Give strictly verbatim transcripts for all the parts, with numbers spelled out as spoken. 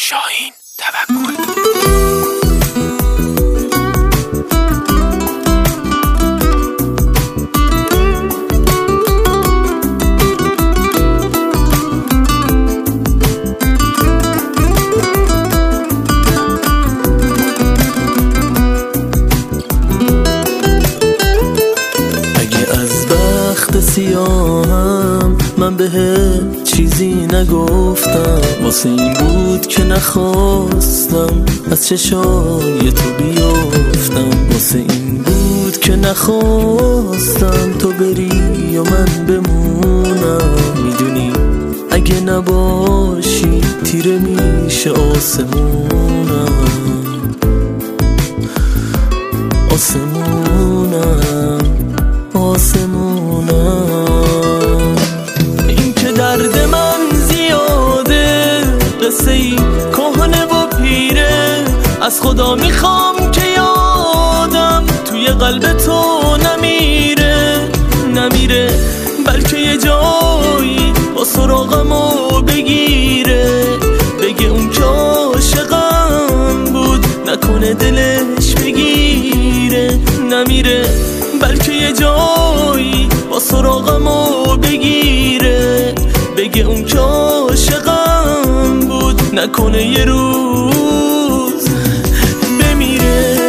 شاهین توکل. سیاهم من بهت چیزی نگفتم، واسه این بود که نخواستم از چشای تو بیافتم، واسه این بود که نخواستم تو بری و من بمونم. میدونی اگه نباشی تیره میشه آسمونم، آسمونم آسمونم. این که درد من زیاده، قصه ای کهنه و پیره، از خدا میخوام که یادم توی قلب تو نمیره، نمیره بلکه یه جایی با سراغمو بگیره، بگه اون که عاشقم بود نکنه دلش بگیره، نمیره بلکه یه جایی با سراغمو بگیره، بگه اون که عاشقم بود نکنه یه روز بمیره.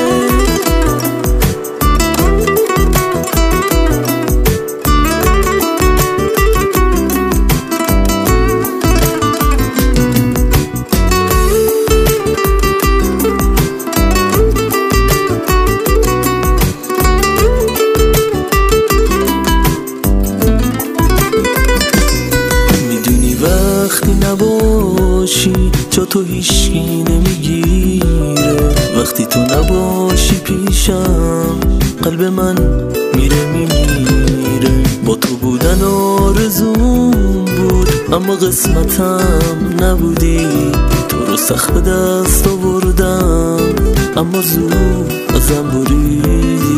وقتی نباشی جا تو هیچکی نمیگیره، وقتی تو نباشی پیشم قلب من میره میمیره. با تو بودن آرزوم بود اما قسمتم نبودی، تو رو سخت به دست آوردم اما زود ازم بریدی،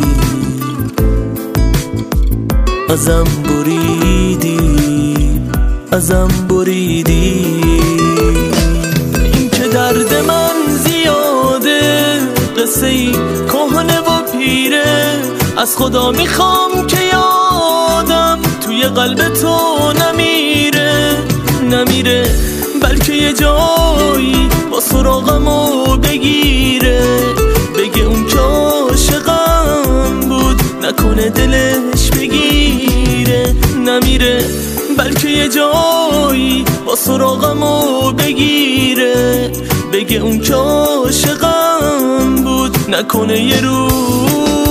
ازم بریدی ازم بریدی. این که درد من زیاده، قصه ای کهنه و پیره، از خدا میخوام که یادم توی قلب تو نمیره، نمیره بلکه یه جایی با سراغمو بگیره، بگه اون که عاشقم بود نکنه دلش بگیره، نمیره بلکه یه جایی با سراغمو بگیره، بگه اون که عاشقم بود نکنه یه روز